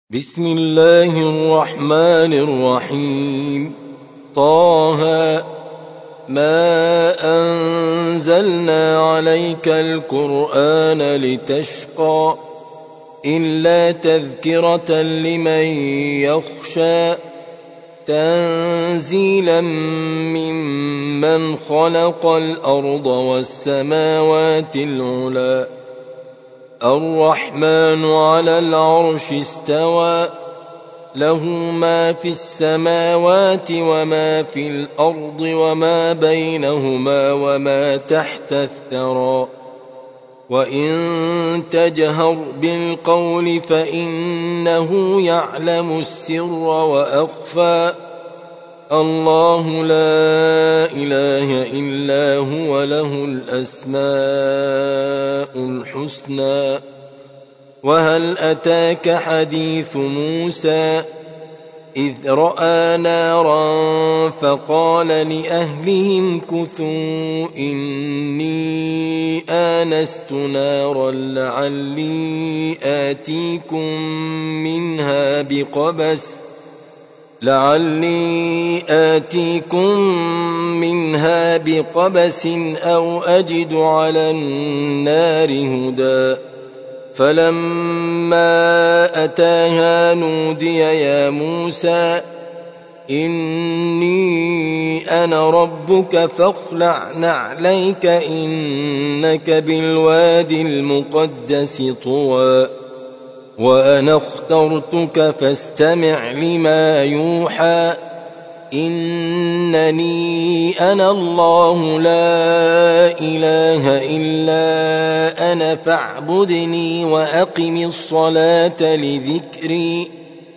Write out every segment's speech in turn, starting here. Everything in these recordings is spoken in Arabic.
بسم الله الرحمن الرحيم. طه ما أنزلنا عليك القرآن لتشقى إلا تذكرة لمن يخشى تنزيلا ممن خلق الأرض والسماوات العلى الرحمن على العرش استوى له ما في السماوات وما في الأرض وما بينهما وما تحت الثرى وإن تجهر بالقول فإنه يعلم السر وأخفى الله لا إله إلا هو له الأسماء الحسنى. وهل أتاك حديث موسى إذ رأى نارا فقال لأهلهم كثوا إني آنست نارا لعلي آتيكم منها بقبس أو أجد على النار هدى فلما أتاها نودي يا موسى إني أنا ربك فاخلع نعليك إنك بالوادي المقدس طوى وأنا اخترتك فاستمع لما يوحى إنني أنا الله لا إله إلا أنا فاعبدني وأقم الصلاة لذكري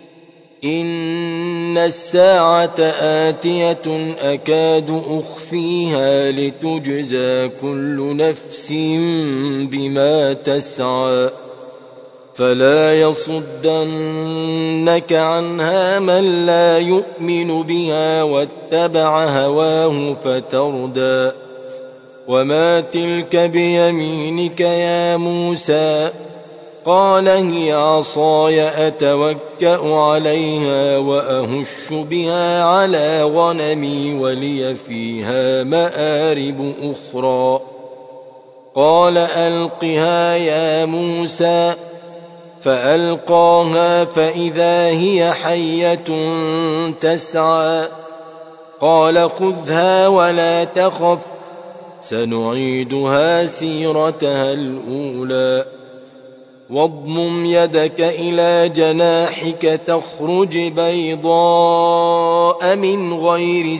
إن الساعة آتية أكاد أخفيها لتجزى كل نفس بما تسعى فلا يصدنك عنها من لا يؤمن بها واتبع هواه فتردى وما تلك بيمينك يا موسى قال هي عصاي أتوكأ عليها وأهش بها على غنمي ولي فيها مآرب أخرى قال ألقها يا موسى فألقاها فإذا هي حية تسعى قال خذها ولا تخف سنعيدها سيرتها الأولى واضمم يدك إلى جناحك تخرج بيضاء من غير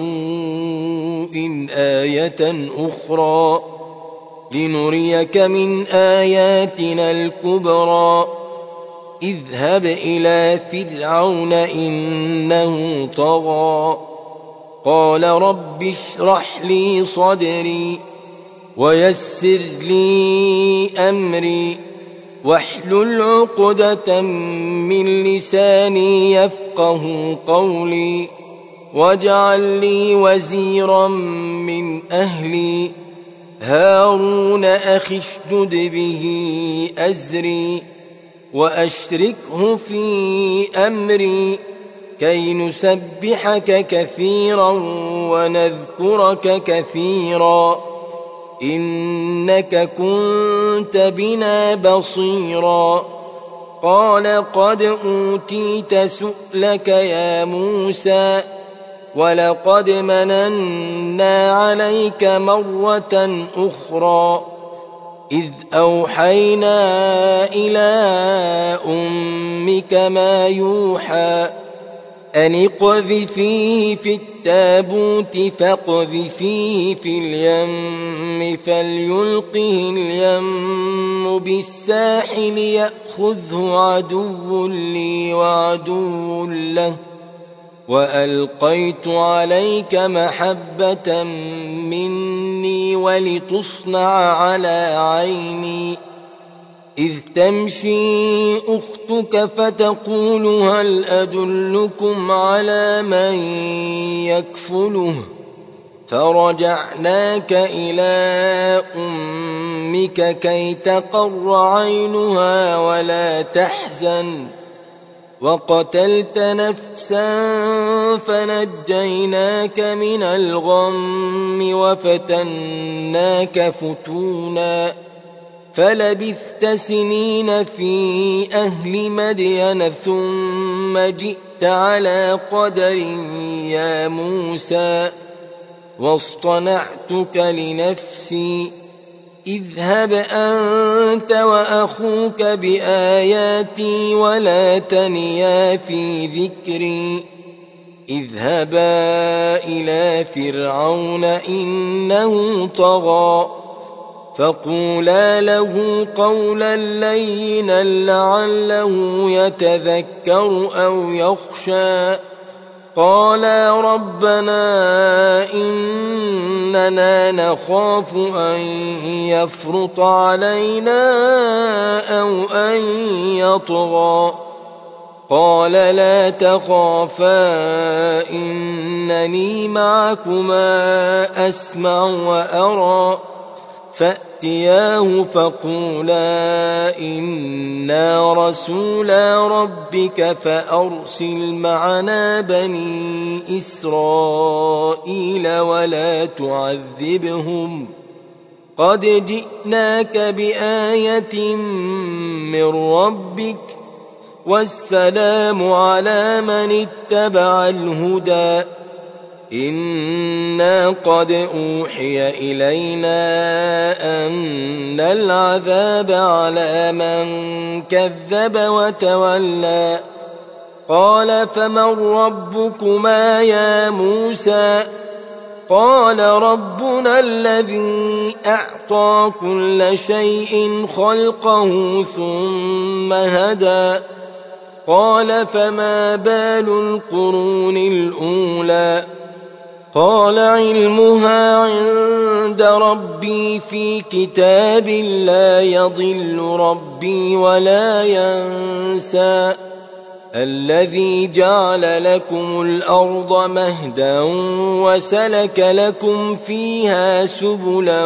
سوء آية أخرى لنريك من آياتنا الكبرى اذهب إلى فرعون إنه طغى قال رب اشرح لي صدري ويسر لي أمري واحلل عقدة من لساني يفقه قولي واجعل لي وزيرا من أهلي هارون أخي اشدد به أزري وأشركه في أمري كي نسبحك كثيرا ونذكرك كثيرا إنك كنت بنا بصيرا قال قد أوتيت سؤلك يا موسى ولقد مننا عليك مرة أخرى إذ أوحينا إلى أمك ما يوحى أن اقذفيه في التابوت فاقذفيه في اليم فليلقه اليم بالساحل يأخذه عدو لي وعدو له وألقيت عليك محبة مني ولتصنع على عيني إذ تمشي أختك فتقول هل أدلكم على من يكفله فرجعناك إلى أمك كي تقر عينها ولا تحزن وقتلت نفسا فنجيناك من الغم وفتناك فتونا فلبثت سنين في أهل مدين ثم جئت على قدر يا موسى واصطنعتك لنفسي اذهب أنت وأخوك بآياتي ولا تنيا في ذكري اذهبا إلى فرعون إنه طغى فقولا له قولا لينا لعله يتذكر أو يخشى قالا ربنا إننا نخاف أن يفرط علينا أو أن يطغى قال لا تخافا إنني معكما أسمع وأرى فأتياه فقولا إنا رسولا ربك فأرسل معنا بني إسرائيل ولا تعذبهم قد جئناك بآية من ربك والسلام على من اتبع الهدى إنا قد أوحي إلينا أن العذاب على من كذب وتولى قال فمن ربكما يا موسى قال ربنا الذي أعطى كل شيء خلقه ثم هدى قال فما بال القرون الأولى قال علمها عند ربي في كتاب لا يضل ربي ولا ينسى الذي جعل لكم الأرض مهدا وسلك لكم فيها سبلا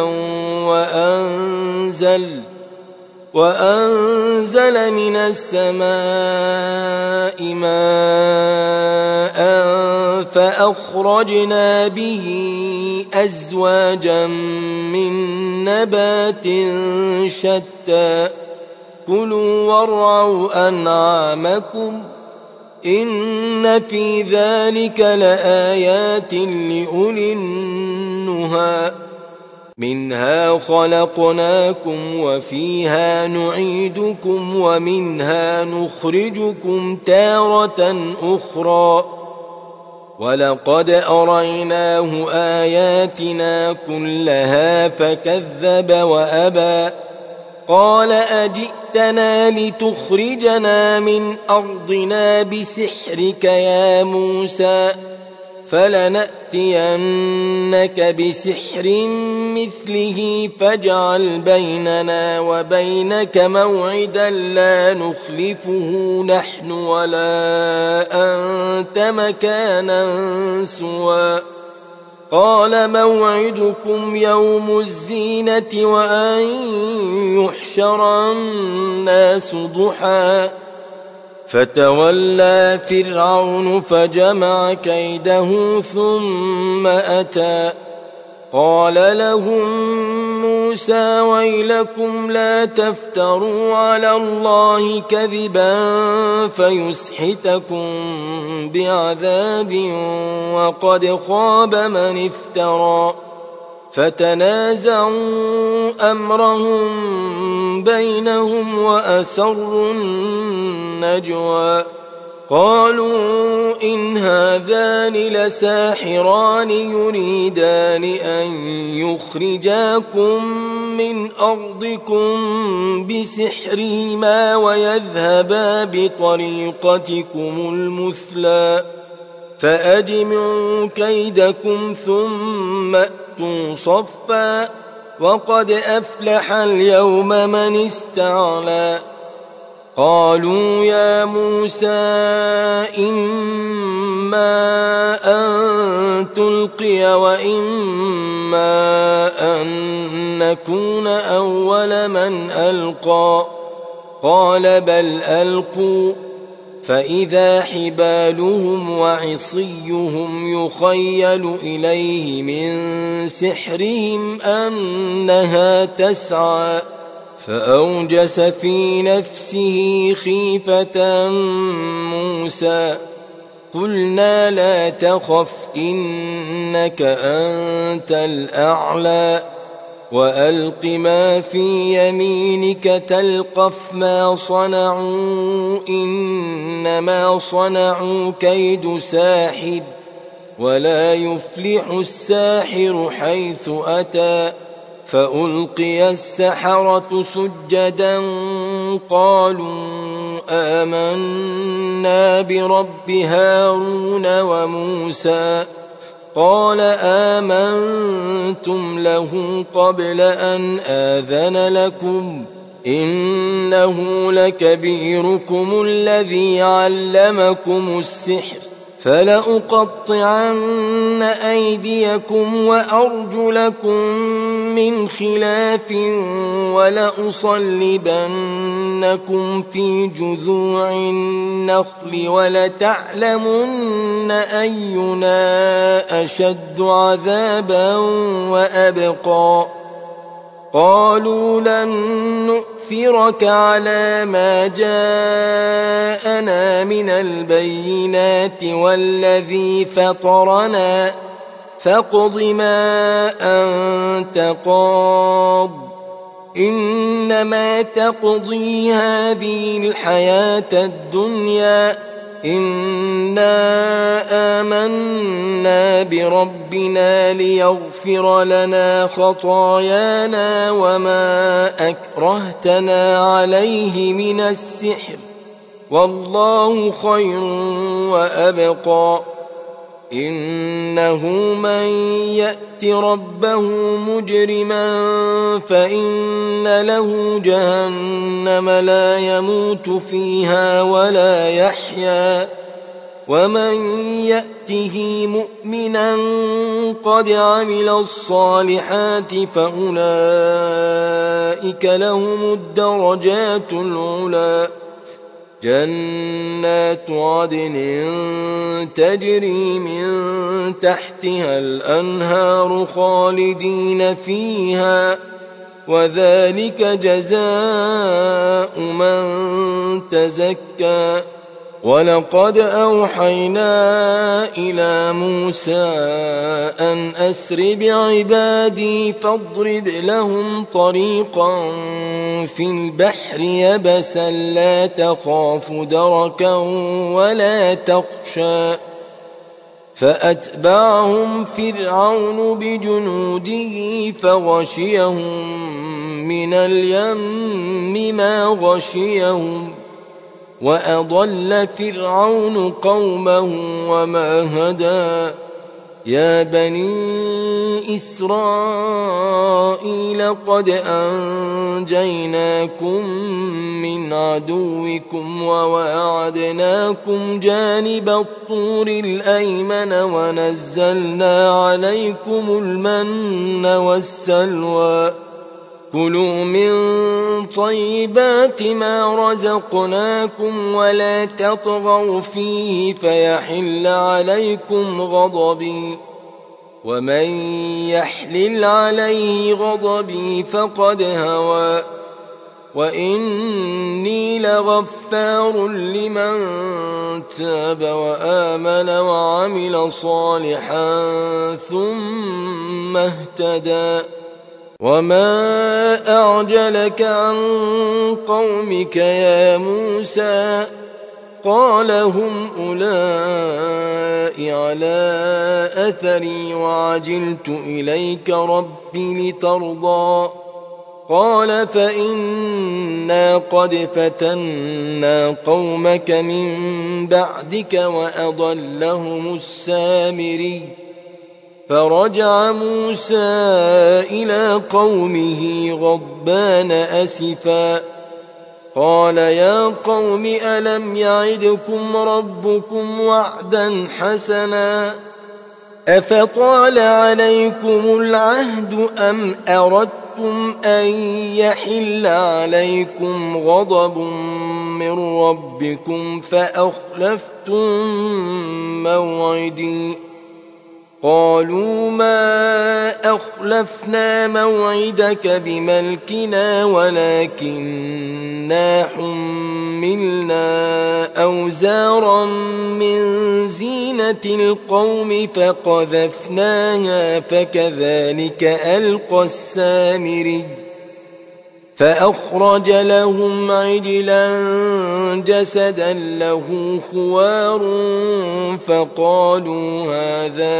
وأنزل من السماء ماء فأخرجنا به أزواجا من نبات شتى كلوا وارعوا أنعامكم إن في ذلك لآيات لأولي النهى منها خلقناكم وفيها نعيدكم ومنها نخرجكم تارة أخرى ولقد أريناه آياتنا كلها فكذب وأبى قال أجئتنا لتخرجنا من أرضنا بسحرك يا موسى فلنأتينك بسحر مثله فاجعل بيننا وبينك موعدا لا نخلفه نحن ولا أنت مكانا سوى قال موعدكم يوم الزينة وأن يحشر الناس ضحى فتولى فرعون فجمع كيده ثم أتى قال لهم موسى ويلكم لا تفتروا على الله كذبا فيسحتكم بعذاب وقد خاب من افترى فتنازعوا أمرهم بينهم وأسروا النجوى قالوا إن هذان لساحران يريدان أن يخرجاكم من أرضكم بسحرهما ويذهبا بطريقتكم المثلى فأجمعوا كيدكم ثم أتوا صفا وقد أفلح اليوم من استعلى قالوا يا موسى إما أن تلقي وإما أن نكون أول من ألقى قال بل ألقوا فإذا حبالهم وعصيهم يخيل إليه من سحرهم أنها تسعى فأوجس في نفسه خيفة موسى قلنا لا تخف إنك أنت الأعلى وألق ما في يمينك تلقف ما صنعوا إنما صنعوا كيد ساحر ولا يفلح الساحر حيث أتى فألقي السحرة سجدا قالوا آمنا برب هارون وموسى قال آمنتم له قبل أن آذن لكم إنه لكبيركم الذي علمكم السحر فلأقطعن أيديكم وأرجلكم من خلاف ولأصلبنكم في جذوع النخل ولتعلمن أينا أشد عذابا وأبقى قالوا لن نؤثرك على ما جاءنا من البينات والذي فطرنا فاقض ما أنت قاض إنما تقضي هذه الحياة الدنيا إنا آمنا بربنا ليغفر لنا خطايانا وما أكرهتنا عليه من السحر والله خير وأبقى إنه من يأت ربه مجرما فإن له جهنم لا يموت فيها ولا يحيا ومن يأته مؤمنا قد عمل الصالحات فأولئك لهم الدرجات العلى جنات عدن تجري من تحتها الأنهار خالدين فيها وذلك جزاء من تزكى ولقد أوحينا إلى موسى أن أسر بعبادي فاضرب لهم طريقا في البحر يبسا لا تخاف دركا ولا تخشى فأتبعهم فرعون بجنوده فغشيهم من اليم ما غشيهم وأضل فرعون قومه وما هدى يا بني إسرائيل قد أنجيناكم من عدوكم وواعدناكم جانب الطور الأيمن ونزلنا عليكم المن والسلوى كلوا من طيبات ما رزقناكم ولا تطغوا فيه فيحل عليكم غضبي ومن يحلل عليه غضبي فقد هوى وإني لغفار لمن تاب وآمن وعمل صالحا ثم اهتدى وما أعجلك عن قومك يا موسى قال هم أولئك على أثري وعجلت إليك رب لترضى قال فإنا قد فتنا قومك من بعدك وأضلهم السامري فرجع موسى إلى قومه غضبان أسفا قال يا قوم ألم يعدكم ربكم وعدا حسنا أفطال عليكم العهد أم أردتم أن يحل عليكم غضب من ربكم فأخلفتم موعدي قالوا ما أخلفنا موعدك بملكنا ولكننا حملنا أوزارا من زينة القوم فقذفناها فكذلك ألقى السامري فأخرج لهم عجلا جسدا له خوار فقالوا هذا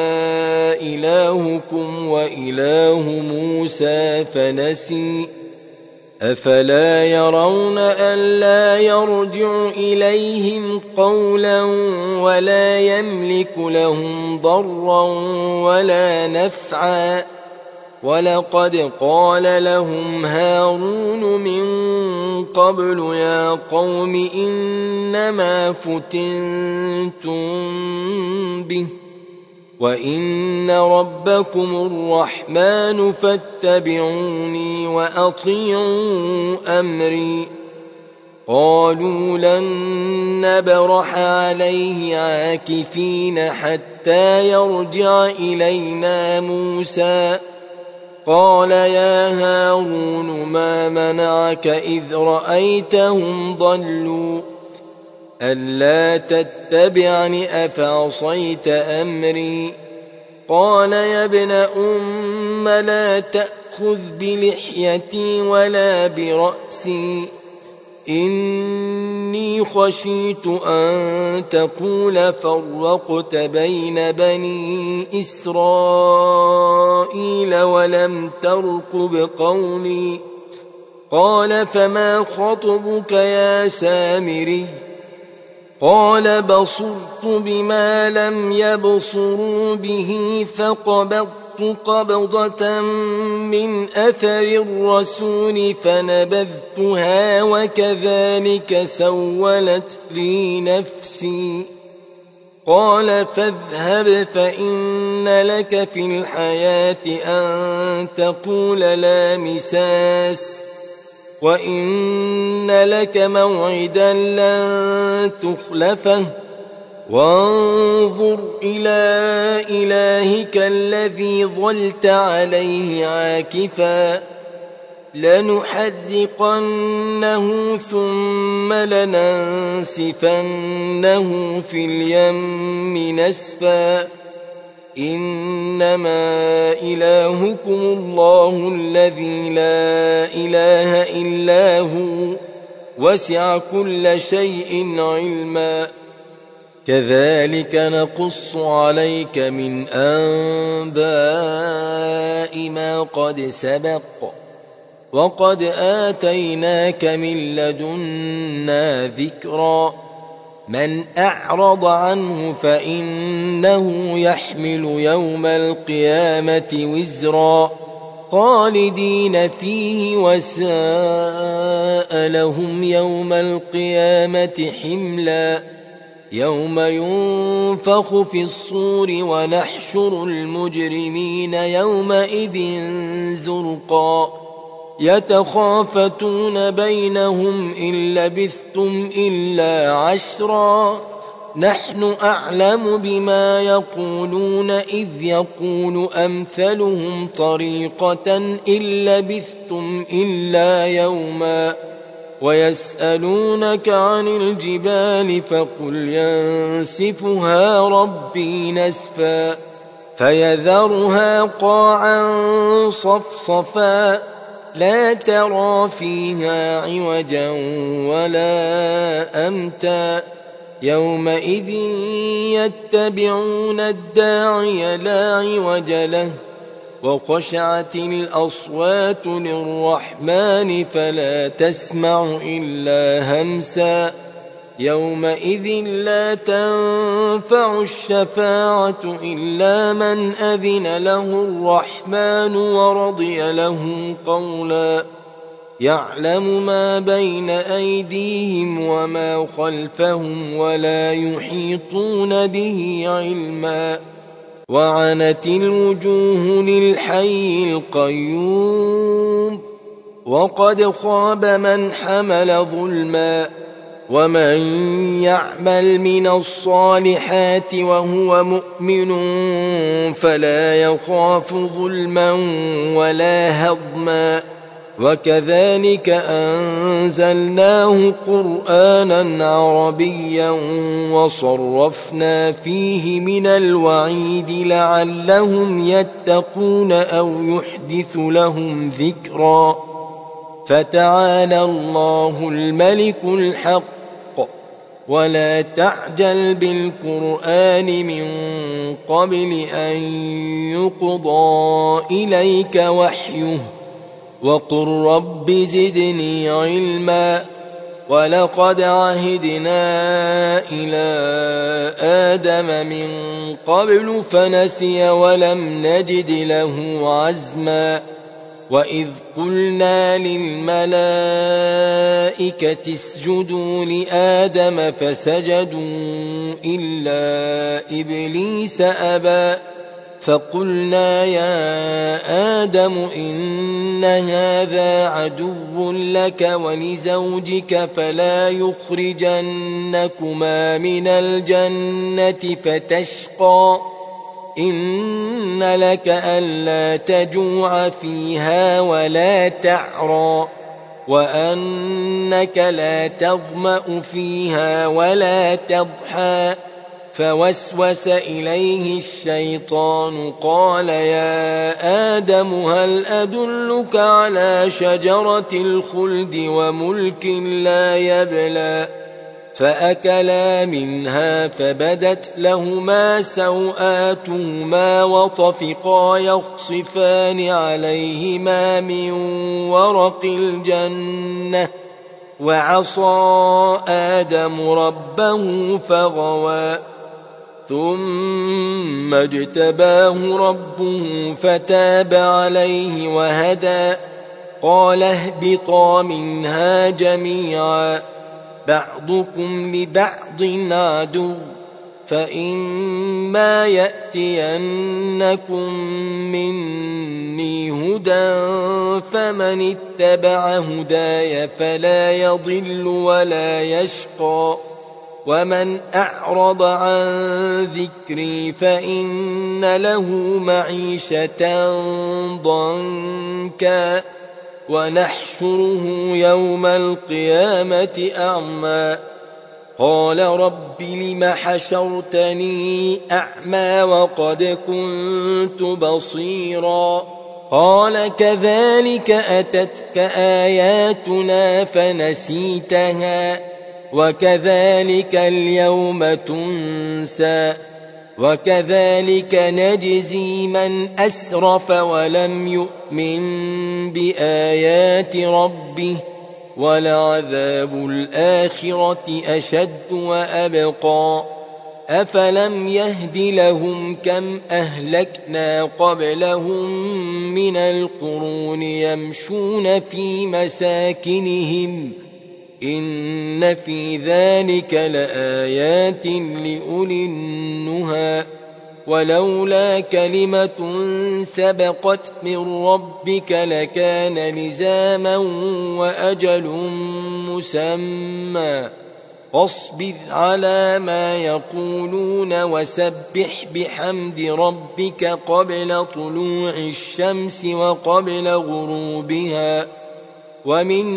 إلهكم وإله موسى فنسي أفلا يرون ألا يرجع إليهم قولا ولا يملك لهم ضرا ولا نفعا ولقد قال لهم هارون من قبل يا قوم إنما فتنتم به وإن ربكم الرحمن فاتبعوني وأطيعوا أمري قالوا لن نبرح عليه عاكفين حتى يرجع إلينا موسى قال يا هارون ما منعك إذ رأيتهم ضلوا ألا تتبعني أفعصيت أمري قال يا ابن أم لا تأخذ بلحيتي ولا برأسي إني خشيت أن تقول فرقت بين بني إسرائيل ولم ترقب قولي قال فما خطبك يا سامري قال بصرت بما لم يبصروا به فقبضت قبضة من أثر الرسول فنبذتها وكذلك سولت لي نفسي قال فاذهب فإن لك في الحياة أن تقول لا مساس وإن لك موعدا لن تخلفه وانظر إلى إلهك الذي ظلت عليه عاكفا لنحرقنه ثم لننسفنه في اليم نسفا إنما إلهكم الله الذي لا إله إلا هو وسع كل شيء علما كذلك نقص عليك من أنباء ما قد سبق وقد آتيناك من لدنا ذكرا من أعرض عنه فإنه يحمل يوم القيامة وزرا خالدين فيه وساء لهم يوم القيامة حملا يوم ينفخ في الصور ونحشر المجرمين يومئذ زرقا يتخافتون بينهم إن لبثتم إلا عشرا نحن أعلم بما يقولون إذ يقول أمثلهم طريقة إن لبثتم إلا يوما ويسألونك عن الجبال فقل ينسفها ربي نسفا فيذرها قاعا صفصفا لا ترى فيها عوجا ولا أمتا يومئذ يتبعون الداعي لا عوج له وخشعت الأصوات للرحمن فلا تسمع إلا همسا يومئذ لا تنفع الشفاعة إلا من أذن له الرحمن ورضي له قولا يعلم ما بين أيديهم وما خلفهم ولا يحيطون به علما وعنت الوجوه للحي القيوم وقد خاب من حمل ظلما ومن يعمل من الصالحات وهو مؤمن فلا يخاف ظلما ولا هضما وكذلك أنزلناه قرآنا عربيا وصرفنا فيه من الوعيد لعلهم يتقون أو يحدث لهم ذكرا فتعالى الله الملك الحق ولا تعجل بالقرآن من قبل أن يقضى إليك وحيه وقل رب زدني علما ولقد عهدنا إلى آدم من قبل فنسي ولم نجد له عزما وإذ قلنا للملائكة اسجدوا لآدم فسجدوا إلا إبليس أبى فقلنا يا آدم إن هذا عدو لك ولزوجك فلا يخرجنكما من الجنة فتشقى إن لك ألا تجوع فيها ولا تعرى وأنك لا تظمأ فيها ولا تضحى فوسوس إليه الشيطان قال يا آدم هل أدلك على شجرة الخلد وملك لا يبلى فأكلا منها فبدت لهما سوآتهما وطفقا يخصفان عليهما من ورق الجنة وعصى آدم ربه فغوى ثم اجتباه ربه فتاب عليه وهدى قال اهبطا منها جميعا بعضكم لبعض عدو فإما يأتينكم مني هدى فمن اتبع هداي فلا يضل ولا يشقى ومن أعرض عن ذكري فإن له معيشة ضنكا ونحشره يوم القيامة أعمى قال رب لم حشرتني أعمى وقد كنت بصيرا قال كذلك أتتك آياتنا فنسيتها وكذلك اليوم تنسى وكذلك نجزي من أسرف ولم يؤمن بآيات ربه ولعذاب الآخرة أشد وأبقى أفلم يهد لهم كم أهلكنا قبلهم من القرون يمشون في مساكنهم إن في ذلك لآيات لأولي النهى ولولا كلمة سبقت من ربك لكان لزاما وأجل مسمى فاصبر على ما يقولون وسبح بحمد ربك قبل طلوع الشمس وقبل غروبها ومن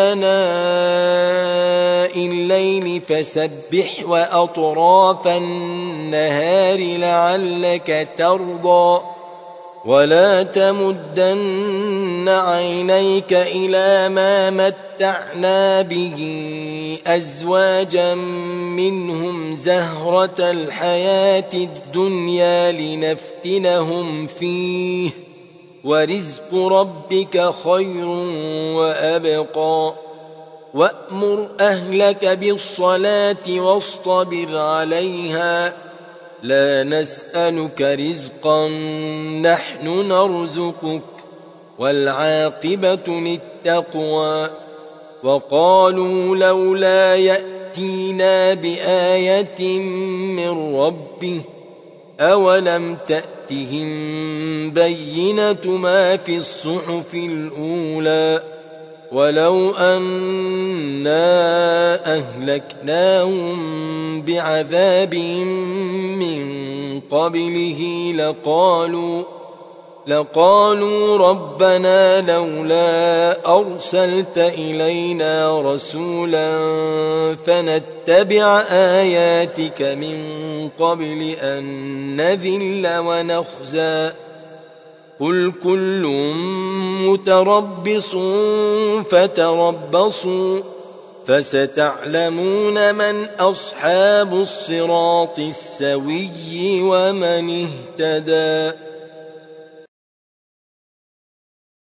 آناء الليل فسبح وأطراف النهار لعلك ترضى ولا تمدن عينيك إلى ما متعنا به أزواجا منهم زهرة الحياة الدنيا لنفتنهم فيه ورزق ربك خير وأبقى وأمر أهلك بالصلاة واصطبر عليها لا نسألك رزقا نحن نرزقك والعاقبة للتقوى وقالوا لولا يأتينا بآية من ربه أولم تأتهم بينة ما في الصحف الأولى ولو أنا أهلكناهم بعذاب من قبله لقالوا ربنا لولا أرسلت إلينا رسولا فنتبع آياتك من قبل أن نذل ونخزى قل كل متربص فتربصوا فستعلمون من أصحاب الصراط السوي ومن اهتدى.